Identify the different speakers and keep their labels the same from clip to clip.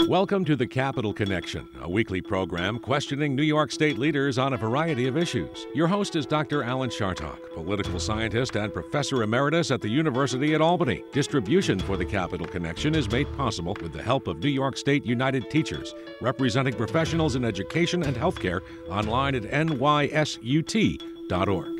Speaker 1: Welcome to the Capital Connection, a weekly program questioning New York State leaders on a variety of issues. Your host is Dr. Alan Chartock, political scientist and professor emeritus at the University at Albany. Distribution for the Capital Connection is made possible with the help of New York State United Teachers, representing professionals in education and healthcare, online at nysut.org.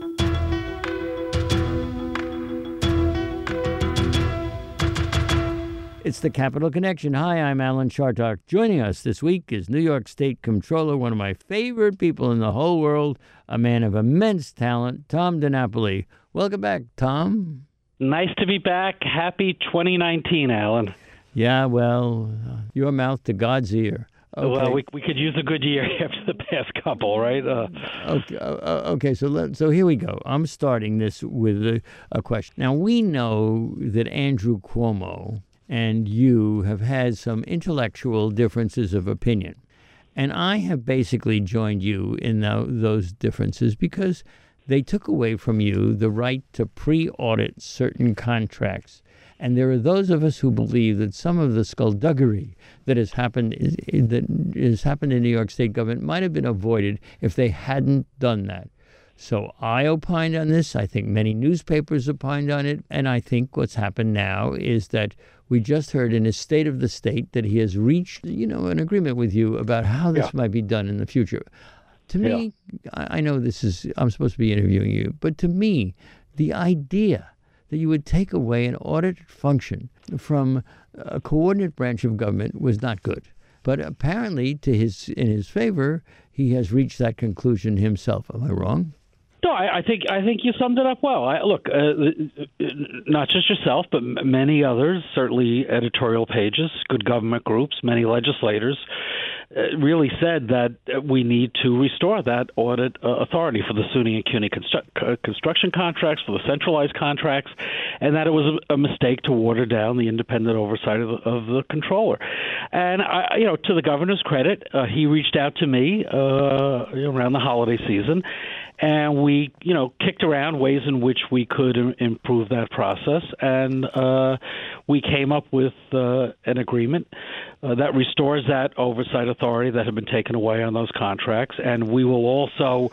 Speaker 2: It's the Capital Connection. Hi, I'm Alan Chartock. Joining us this week is New York State Comptroller, one of my favorite people in the whole world, a man of immense talent, Tom DiNapoli. Welcome back, Tom.
Speaker 3: Nice to be back. Happy 2019, Alan.
Speaker 2: Yeah, well, your mouth to God's ear. Okay.
Speaker 3: Well, we could use a good year after the past couple, right?
Speaker 2: Okay. So here we go. I'm starting this with a question. Now, we know that Andrew Cuomo and you have had some intellectual differences of opinion. And I have basically joined you in those differences because they took away from you the right to pre-audit certain contracts. And there are those of us who believe that some of the skullduggery that has happened in New York State government might have been avoided if they hadn't done that. So I opined on this. I think many newspapers opined on it. And I think what's happened now is that we just heard in his State of the State that he has reached, an agreement with you about how this might be done in the future. To me, I know I'm supposed to be interviewing you, but to me, the idea that you would take away an audit function from a coordinate branch of government was not good. But apparently, in his favor, he has reached that conclusion himself. Am I wrong?
Speaker 3: No, I think you summed it up well. Look, not just yourself, but many others, certainly editorial pages, good government groups, many legislators, really said that we need to restore that audit authority for the SUNY and CUNY construction contracts, for the centralized contracts, and that it was a mistake to water down the independent oversight of the controller. And to the governor's credit, he reached out to me around the holiday season. And we, kicked around ways in which we could improve that process. And we came up with an agreement that restores that oversight authority that had been taken away on those contracts. And we will also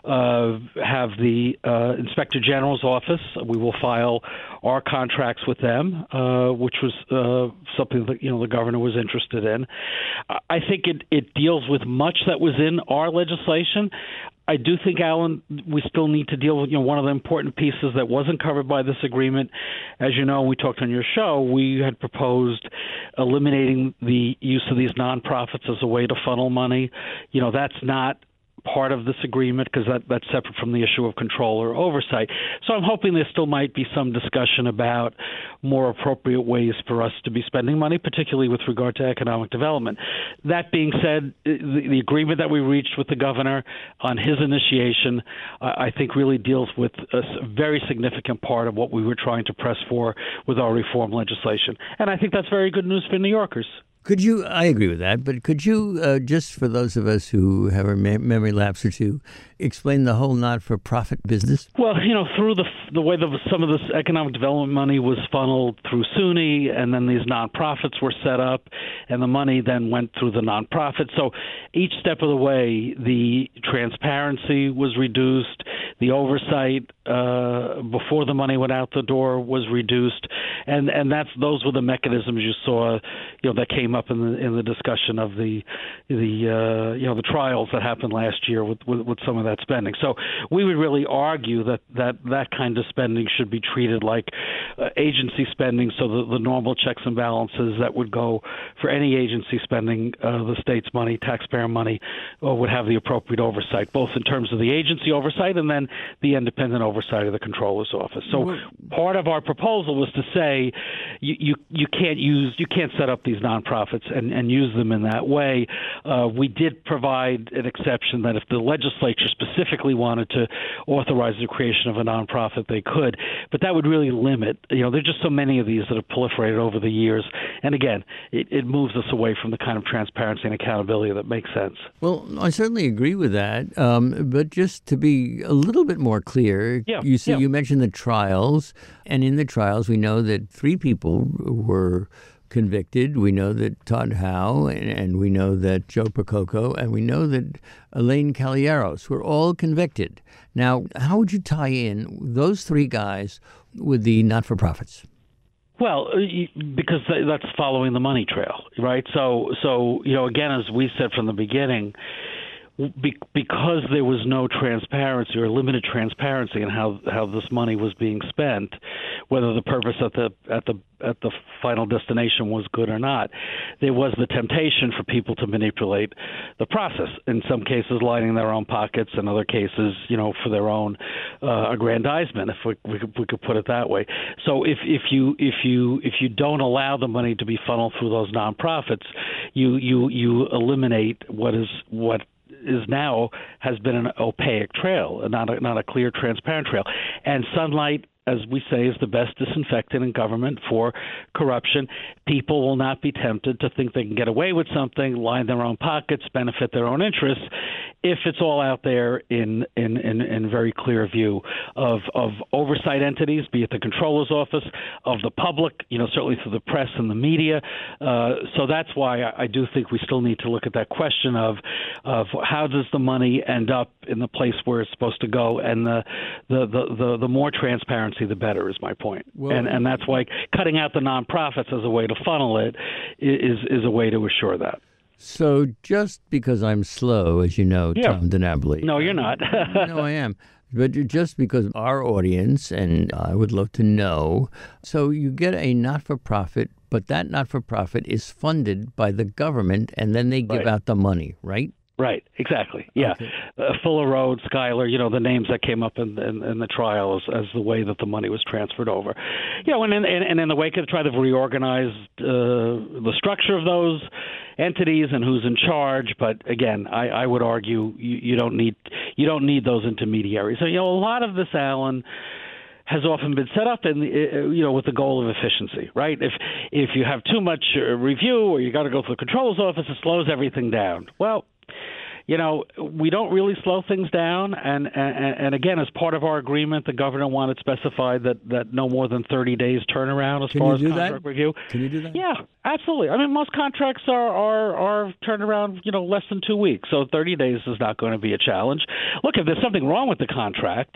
Speaker 3: have the Inspector General's office. We will file our contracts with them, which was something that, the governor was interested in. I think it deals with much that was in our legislation. I do think, Alan, we still need to deal with, one of the important pieces that wasn't covered by this agreement. As you know, we talked on your show, we had proposed eliminating the use of these nonprofits as a way to funnel money. That's not part of this agreement because that's separate from the issue of controller oversight. So I'm hoping there still might be some discussion about more appropriate ways for us to be spending money, particularly with regard to economic development. That being said, the agreement that we reached with the governor on his initiation, I think really deals with a very significant part of what we were trying to press for with our reform legislation. And I think that's very good news for New Yorkers.
Speaker 2: I agree with that, but could you, just for those of us who have a memory lapse or two, explain the whole not-for-profit business?
Speaker 3: Well, through the way that some of this economic development money was funneled through SUNY, and then these nonprofits were set up, and the money then went through the nonprofit. So each step of the way, the transparency was reduced, the oversight before the money went out the door was reduced, and those were the mechanisms you saw, that came up in the discussion of the trials that happened last year with some of that spending. So we would really argue that kind of spending should be treated like agency spending, so that the normal checks and balances that would go for any agency spending the state's money, taxpayer money, would have the appropriate oversight, both in terms of the agency oversight and then the independent oversight of the controller's office. So part of our proposal was to say you can't set up these nonprofits and use them in that way. We did provide an exception that if the legislature specifically wanted to authorize the creation of a nonprofit, they could. But that would really limit. There are just so many of these that have proliferated over the years. And again, it moves us away from the kind of transparency and accountability that makes sense.
Speaker 2: Well, I certainly agree with that. But just to be a little bit more clear, you mentioned the trials. And in the trials, we know that 3 people were convicted. We know that Todd Howe, and we know that Joe Percoco, and we know that Elaine Caballeros were all convicted. Now, how would you tie in those three guys with the not-for-profits?
Speaker 3: Well, because that's following the money trail, right? So again, as we said from the beginning, because there was no transparency or limited transparency in how this money was being spent, whether the purpose at the final destination was good or not, there was the temptation for people to manipulate the process. In some cases, lining their own pockets. In other cases, for their own aggrandizement, if we could put it that way. So if you don't allow the money to be funneled through those nonprofits, you eliminate what is now has been an opaque trail, not a clear, transparent trail. And sunlight, as we say, is the best disinfectant in government for corruption. People will not be tempted to think they can get away with something, line their own pockets, benefit their own interests, if it's all out there in very clear view of oversight entities, be it the Comptroller's Office, of the public, certainly through the press and the media. So that's why I do think we still need to look at that question of how does the money end up in the place where it's supposed to go, and the more transparency, the better, is my point. Well, and that's why cutting out the nonprofits as a way to funnel it is a way to assure that.
Speaker 2: So just because I'm slow, as you know, Tom DiNapoli.
Speaker 3: No, you're not.
Speaker 2: No, I am. But just because our audience, and I would love to know, so you get a not-for-profit, but that not-for-profit is funded by the government, and then they give out the money, right?
Speaker 3: Right, exactly. Yeah, okay. Fuller Road, Schuyler, the names that came up in the trial as the way that the money was transferred over. And in the wake of the trial, they've reorganized the structure of those entities and who's in charge. But again, I would argue you don't need those intermediaries. So a lot of this, Alan, has often been set up in with the goal of efficiency, right? If you have too much review, or you got to go through the Comptroller's Office, it slows everything down. Well, we don't really slow things down. And again, as part of our agreement, the governor wanted specified that no more than 30 days turnaround as far as contract review.
Speaker 2: Can you do that?
Speaker 3: Yeah, absolutely. I mean, most contracts are turned around, less than 2 weeks. So 30 days is not going to be a challenge. Look, if there's something wrong with the contract,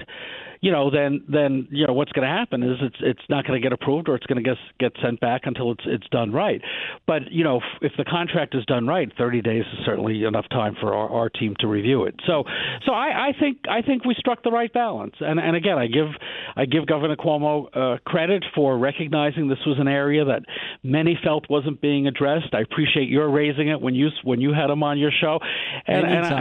Speaker 3: then what's going to happen is it's not going to get approved, or it's going to get sent back until it's done right. But if the contract is done right, 30 days is certainly enough time for our team to review it. So I think we struck the right balance. And again, I give Governor Cuomo credit for recognizing this was an area that many felt wasn't being addressed. I appreciate your raising it when you had him on your show, and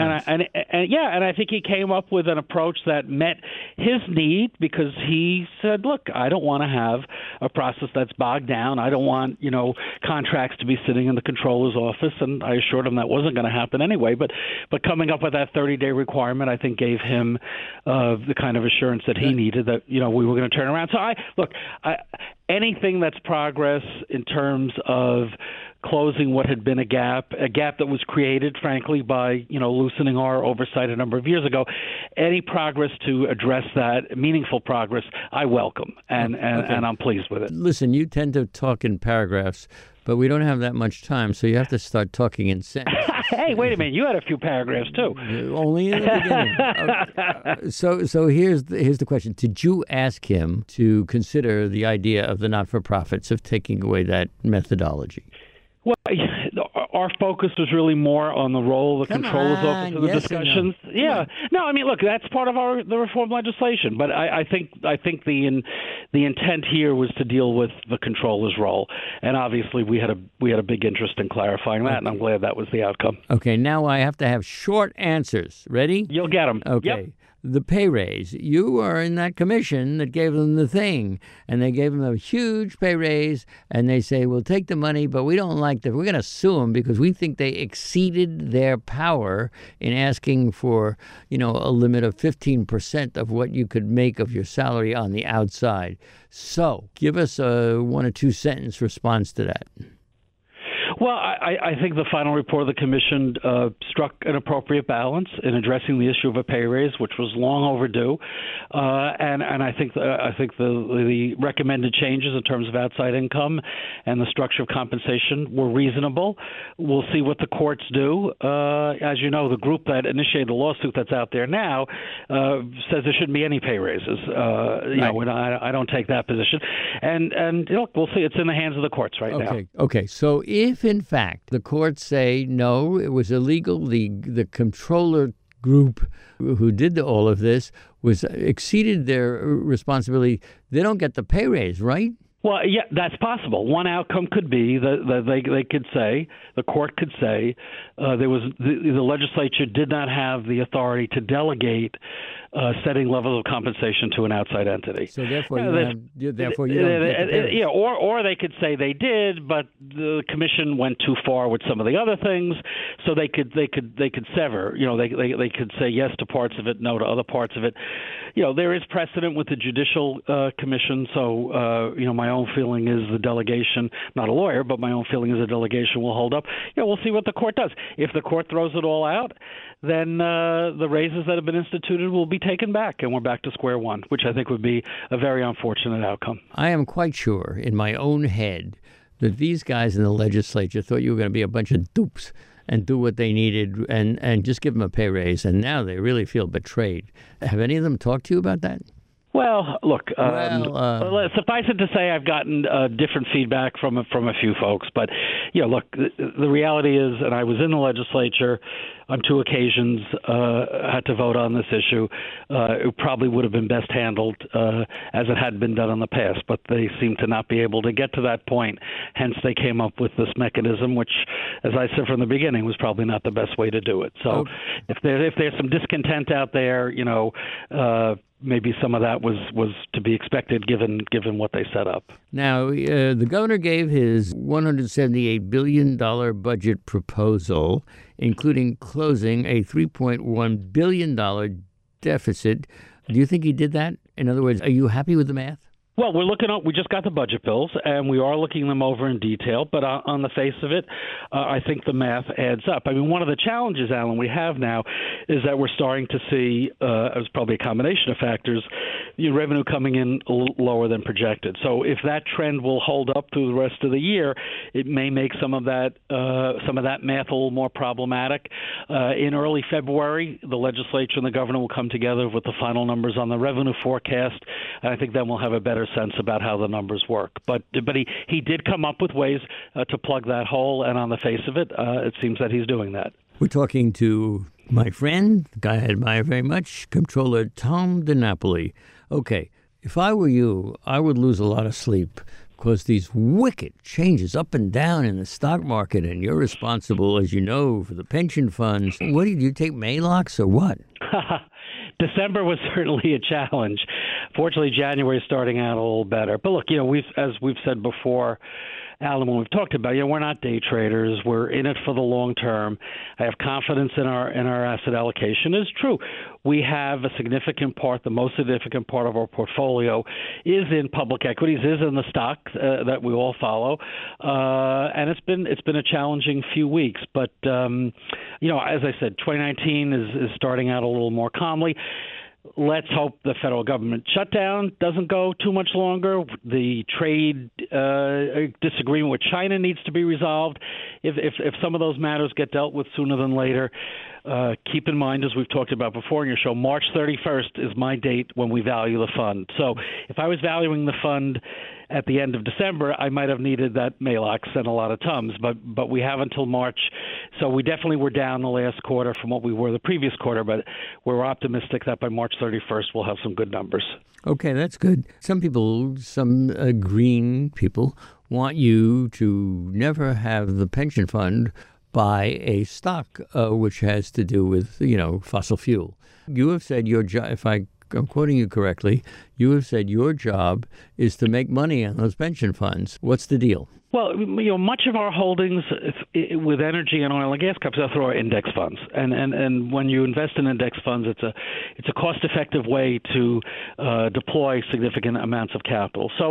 Speaker 3: I think he came up with an approach that met his need, because he said, look, I don't want to have a process that's bogged down. I don't want, contracts to be sitting in the Comptroller's Office. And I assured him that wasn't going to happen anyway. But coming up with that 30-day requirement, I think gave him the kind of assurance that he needed, that, we were going to turn around. So anything that's progress in terms of closing what had been a gap that was created, frankly, by loosening our oversight a number of years ago. Any progress to address that, meaningful progress, I welcome, and I'm pleased with it.
Speaker 2: Listen, you tend to talk in paragraphs, but we don't have that much time, so you have to start talking in sentences.
Speaker 3: Hey, wait a minute! You had a few paragraphs too.
Speaker 2: Only in the beginning. So here's the question: did you ask him to consider the idea of the not-for-profits, of taking away that methodology?
Speaker 3: Well, our focus was really more on the role of the Comptroller's Office in the discussions.
Speaker 2: No?
Speaker 3: Yeah, no, I mean, look, that's part of the reform legislation. But I think the intent here was to deal with the Comptroller's role, and obviously we had a big interest in clarifying that, and I'm glad that was the outcome.
Speaker 2: Okay, now I have to have short answers. Ready?
Speaker 3: You'll get them.
Speaker 2: Okay.
Speaker 3: Yep.
Speaker 2: The pay raise. You were in that commission that gave them the thing, and they gave them a huge pay raise, and they say, we'll take the money, but we don't like that. We're going to sue them because we think they exceeded their power in asking for, a limit of 15% of what you could make of your salary on the outside. So give us a 1 or 2 sentence response to that.
Speaker 3: Well, I think the final report of the commission struck an appropriate balance in addressing the issue of a pay raise, which was long overdue, and I think the recommended changes in terms of outside income and the structure of compensation were reasonable. We'll see what the courts do. As you know, the group that initiated the lawsuit that's out there now says there shouldn't be any pay raises. And I don't take that position, and we'll see. It's in the hands of the courts right now.
Speaker 2: Okay. So if in fact the courts say no, it was illegal, the controller group who did all of this exceeded their responsibility, they don't get the pay raise, right?
Speaker 3: Well, yeah, that's possible. One outcome could be that they could say, the court could say, the legislature did not have the authority to delegate setting levels of compensation to an outside entity.
Speaker 2: So therefore, you don't get the pay.
Speaker 3: Or they could say they did, but the commission went too far with some of the other things, so they could sever. They could say yes to parts of it, no to other parts of it. There is precedent with the Judicial Commission, so my own feeling is the delegation, not a lawyer, but my own feeling is the delegation will hold up. We'll see what the court does. If the court throws it all out, then the raises that have been instituted will be taken back, and we're back to square one, which I think would be a very unfortunate outcome.
Speaker 2: I am quite sure in my own head that these guys in the legislature thought you were going to be a bunch of dupes and do what they needed and just give them a pay raise, and now they really feel betrayed. Have any of them talked to you about that?
Speaker 3: Well, look, suffice it to say I've gotten different feedback from a few folks. But, look, the reality is, and I was in the legislature on two occasions, had to vote on this issue. It probably would have been best handled as it had been done in the past, but they seem to not be able to get to that point. Hence, they came up with this mechanism, which, as I said from the beginning, was probably not the best way to do it. So if there's some discontent out there, maybe some of that was to be expected given what they set up.
Speaker 2: Now, the governor gave his $178 billion budget proposal, including closing a $3.1 billion deficit. Do you think he did that? In other words, are you happy with the math?
Speaker 3: Well, we just got the budget bills, and we are looking them over in detail. But on the face of it, I think the math adds up. I mean, one of the challenges, Alan, we have now is that we're starting to see, it's probably a combination of factors, revenue coming in a little lower than projected. So if that trend will hold up through the rest of the year, it may make some of that math a little more problematic. In early February, the legislature and the governor will come together with the final numbers on the revenue forecast, and I think then we'll have a better sense about how the numbers work. But he did come up with ways to plug that hole, and on the face of it, it seems that he's doing that.
Speaker 2: We're talking to my friend, the guy I admire very much, Comptroller Tom DiNapoli. Okay, if I were you, I would lose a lot of sleep because these wicked changes up and down in the stock market, and you're responsible, as you know, for the pension funds. What did you take, Maalox or what?
Speaker 3: December was certainly a challenge. Fortunately, January is starting out a little better. But look, as we've said before, Alan, when we've talked about, we're not day traders. We're in it for the long term. I have confidence in our asset allocation. It's true. We have a significant part, the most significant part of our portfolio is in public equities, is in the stocks that we all follow. And it's been a challenging few weeks. But, as I said, 2019 is starting out a little more calmly. Let's hope the federal government shutdown doesn't go too much longer. The trade disagreement with China needs to be resolved. If some of those matters get dealt with sooner than later, keep in mind, as we've talked about before in your show, March 31st is my date when we value the fund. So if I was valuing the fund at the end of December, I might have needed that Maalox and a lot of Tums, but we have until March. So we definitely were down the last quarter from what we were the previous quarter, but we're optimistic that by March 31st we'll have some good numbers. Okay,
Speaker 2: that's good. Some green people want you to never have the pension fund buy a stock which has to do with, fossil fuel. You have said if I'm quoting you correctly, You have said your job is to make money on those pension funds. What's the deal?
Speaker 3: Well, much of our holdings with energy and oil and gas comes out through our index funds, and when you invest in index funds, it's a cost-effective way to deploy significant amounts of capital. So,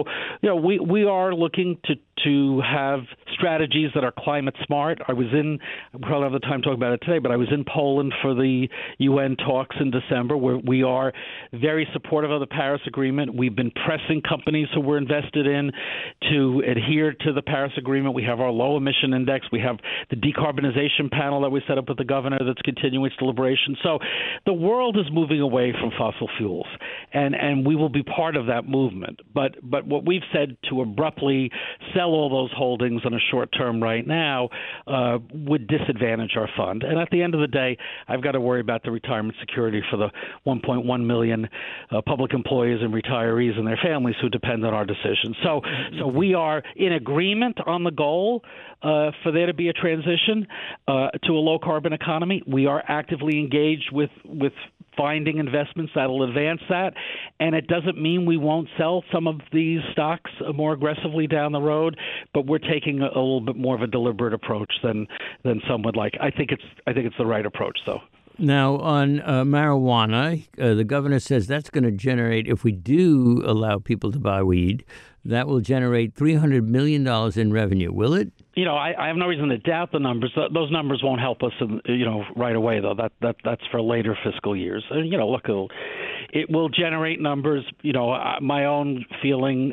Speaker 3: we are looking to have strategies that are climate smart. I probably don't have the time to talk about it today, but I was in Poland for the UN talks in December, where we are very supportive of the Paris Agreement. We've been pressing companies who we're invested in to adhere to the Paris Agreement. We have our low emission index. We have the decarbonization panel that we set up with the governor that's continuing its deliberation. So the world is moving away from fossil fuels, and we will be part of that movement. But what we've said to abruptly sell all those holdings on a short term right now would disadvantage our fund. And at the end of the day, I've got to worry about the retirement security for the 1.1 million public employees and retirees and their families who depend on our decisions. So we are in agreement on the goal for there to be a transition to a low-carbon economy. We are actively engaged with finding investments that will advance that, and it doesn't mean we won't sell some of these stocks more aggressively down the road, but we're taking a little bit more of a deliberate approach than some would like. I think it's the right approach, though.
Speaker 2: Now, on marijuana, the governor says that's going to generate, if we do allow people to buy weed, that will generate $300 million in revenue. Will it?
Speaker 3: I have no reason to doubt the numbers. Those numbers won't help us, right away, though. That's for later fiscal years. Look, it will generate numbers. My own feeling,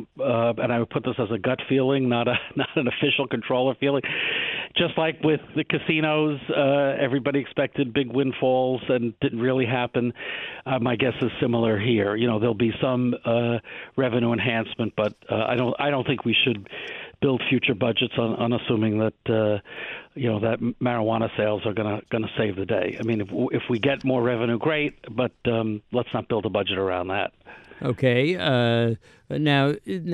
Speaker 3: and I would put this as a gut feeling, not an official controller feeling. Just like with the casinos, everybody expected big windfalls and didn't really happen. My guess is similar here. There'll be some revenue enhancement, but I don't think we should build future budgets on assuming that that marijuana sales are going to save the day. I mean, if we get more revenue, great, but let's not build a budget around that.
Speaker 2: Okay. Now,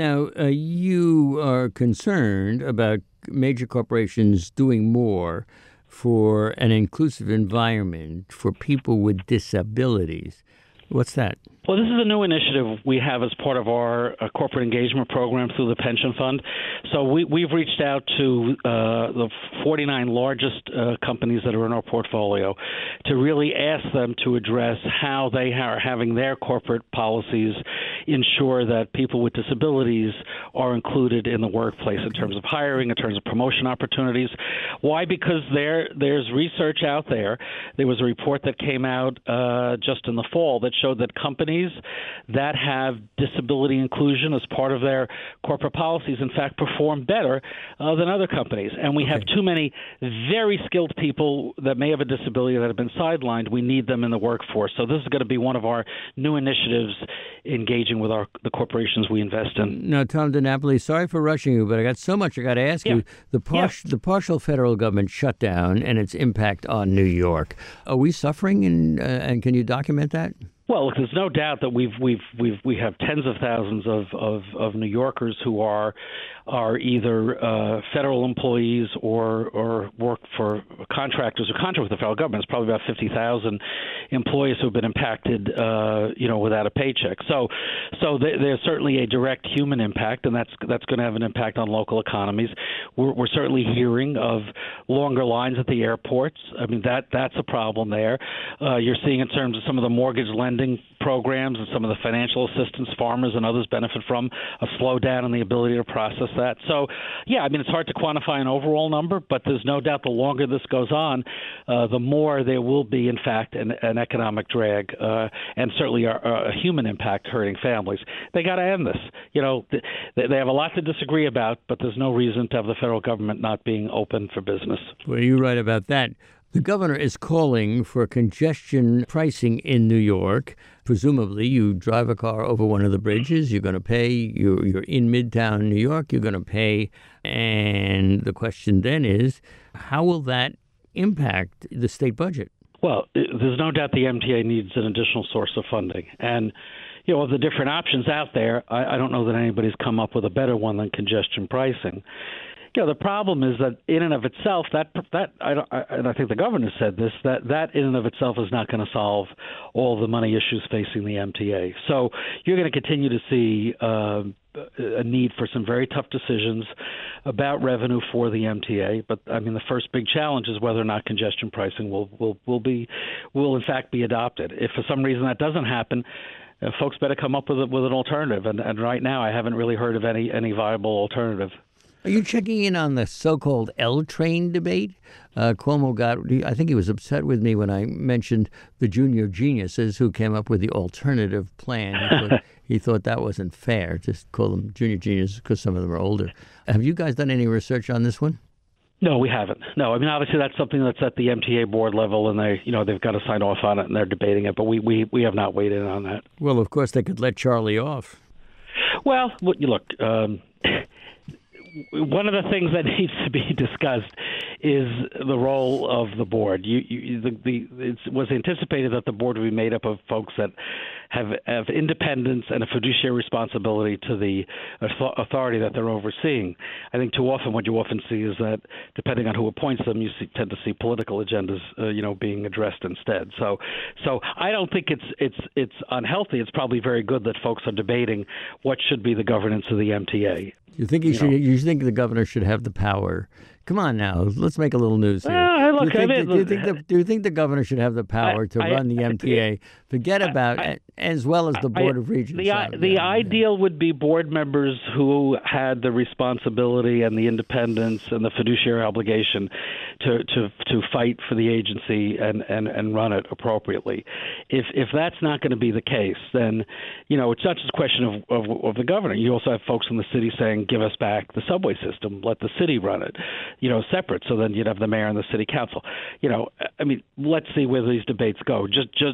Speaker 2: you are concerned about major corporations doing more for an inclusive environment for people with disabilities. What's that?
Speaker 3: Well, this is a new initiative we have as part of our corporate engagement program through the pension fund. So we've reached out to the 49 largest companies that are in our portfolio to really ask them to address how they are having their corporate policies ensure that people with disabilities are included in the workplace in terms of hiring, in terms of promotion opportunities. Why? Because there's research out there. There was a report that came out just in the fall that showed that companies that have disability inclusion as part of their corporate policies, in fact, perform better than other companies. And we have too many very skilled people that may have a disability that have been sidelined. We need them in the workforce. So this is going to be one of our new initiatives engaging with the corporations we invest in.
Speaker 2: Now, Tom DiNapoli, sorry for rushing you, but I got so much I got to ask you. The partial federal government shutdown and its impact on New York. Are we suffering, and can you document that?
Speaker 3: Well, look, there's no doubt that we have tens of thousands of New Yorkers who are either federal employees or work for contractors or contract with the federal government. It's probably about 50,000 employees who have been impacted, without a paycheck. So there's certainly a direct human impact, and that's going to have an impact on local economies. We're certainly hearing of longer lines at the airports. I mean, that's a problem there. You're seeing in terms of some of the mortgage lending programs and some of the financial assistance farmers and others benefit from, a slowdown in the ability to process that. So, it's hard to quantify an overall number, but there's no doubt the longer this goes on, the more there will be, in fact, an economic drag and certainly a human impact hurting families. They got to end this. They have a lot to disagree about, but there's no reason to have the federal government not being open for business.
Speaker 2: Well, you're right about that. The governor is calling for congestion pricing in New York. Presumably, you drive a car over one of the bridges, you're going to pay. You're in Midtown New York, you're going to pay. And the question then is, how will that impact the state budget?
Speaker 3: Well, there's no doubt the MTA needs an additional source of funding. And, of the different options out there, I don't know that anybody's come up with a better one than congestion pricing. The problem is that in and of itself, and I think the governor said this, that in and of itself is not going to solve all the money issues facing the MTA. So you're going to continue to see a need for some very tough decisions about revenue for the MTA. But I mean, the first big challenge is whether or not congestion pricing will in fact be adopted. If for some reason that doesn't happen, folks better come up with an alternative. And right now, I haven't really heard of any viable alternative.
Speaker 2: Are you checking in on the so-called L-train debate? Cuomo I think he was upset with me when I mentioned the junior geniuses who came up with the alternative plan. He thought that wasn't fair, just call them junior geniuses because some of them are older. Have you guys done any research on this one?
Speaker 3: No, we haven't. No, I mean, obviously that's something that's at the MTA board level, and they've got to sign off on it, and they're debating it. But we have not weighed in on that.
Speaker 2: Well, of course, they could let Charlie off.
Speaker 3: Well, look. One of the things that needs to be discussed is the role of the board. It was anticipated that the board would be made up of folks that have independence and a fiduciary responsibility to the authority that they're overseeing. I think too often what you often see is that depending on who appoints them, you tend to see political agendas, being addressed instead. So I don't think it's unhealthy. It's probably very good that folks are debating what should be the governance of the MTA.
Speaker 2: You think you think the governor should have the power? Come on now, let's make a little news here. Do you think the governor should have the power to run the MTA? Forget about as well as the Board of Regents.
Speaker 3: The ideal would be board members who had the responsibility and the independence and the fiduciary obligation to fight for the agency and run it appropriately. If that's not going to be the case, then it's not just a question of the governor. You also have folks in the city saying, "Give us back the subway system. Let the city run it." Separate. So then you'd have the mayor and the city council. I mean, let's see where these debates go.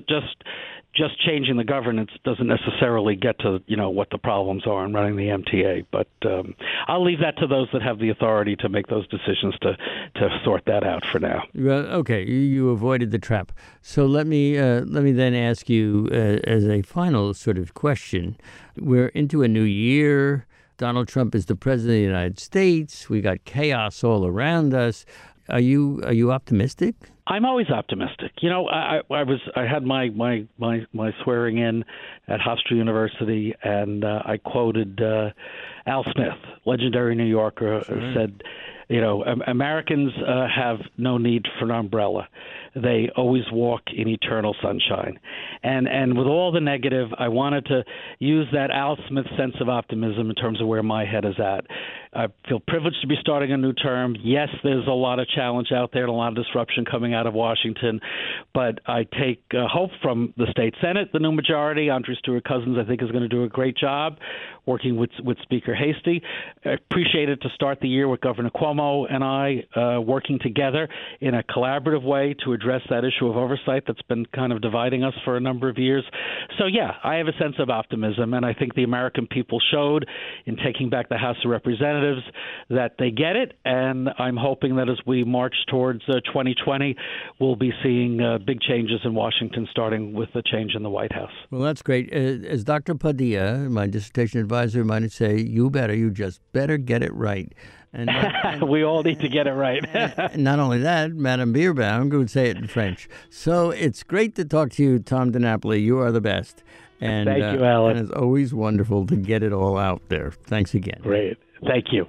Speaker 3: Just changing the governance doesn't necessarily get to what the problems are in running the MTA. But I'll leave that to those that have the authority to make those decisions to sort that out for now.
Speaker 2: Well, okay, you avoided the trap. So let me then ask you as a final sort of question. We're into a new year. Donald Trump is the president of the United States. We got chaos all around us. Are you optimistic?
Speaker 3: I'm always optimistic. I had my swearing in at Hofstra University, and I quoted Al Smith, legendary New Yorker, said, Americans have no need for an umbrella. They always walk in eternal sunshine. And with all the negative, I wanted to use that Al Smith sense of optimism in terms of where my head is at. I feel privileged to be starting a new term. Yes, there's a lot of challenge out there and a lot of disruption coming out of Washington, but I take hope from the state Senate, the new majority. Andrew Stewart-Cousins, I think, is going to do a great job working with Speaker Hastie. I appreciate it to start the year with Governor Cuomo and I working together in a collaborative way to address that issue of oversight that's been kind of dividing us for a number of years. So, yeah, I have a sense of optimism, and I think the American people showed in taking back the House of Representatives that they get it, and I'm hoping that as we march towards 2020, we'll be seeing big changes in Washington, starting with the change in the White House.
Speaker 2: Well, that's great. As Dr. Padilla, my dissertation advisor, might say, you just better get it right. And
Speaker 3: we all need to get it right.
Speaker 2: And not only that, Madame Bierbaum would say it in French. So it's great to talk to you, Tom DiNapoli. You are the best. And,
Speaker 3: thank you, Alan.
Speaker 2: And it's always wonderful to get it all out there. Thanks again.
Speaker 3: Great. Thank you.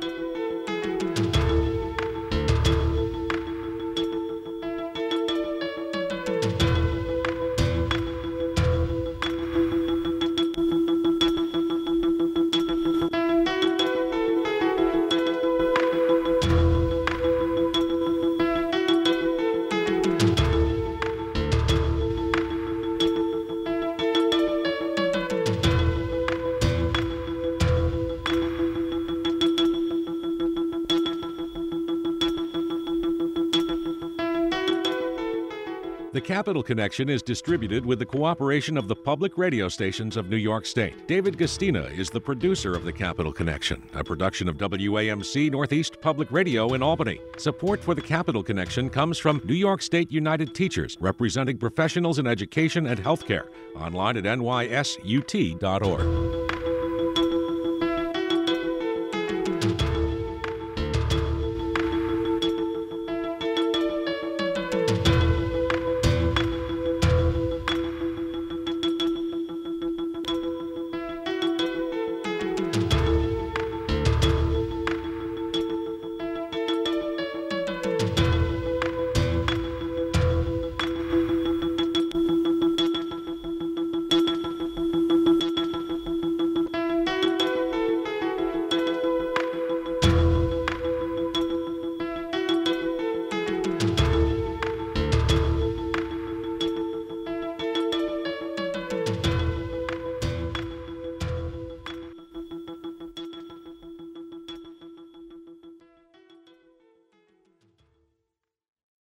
Speaker 1: The Capital Connection is distributed with the cooperation of the public radio stations of New York State. David Gastina is the producer of The Capital Connection, a production of WAMC Northeast Public Radio in Albany. Support for The Capital Connection comes from New York State United Teachers, representing professionals in education and healthcare. Online at nysut.org.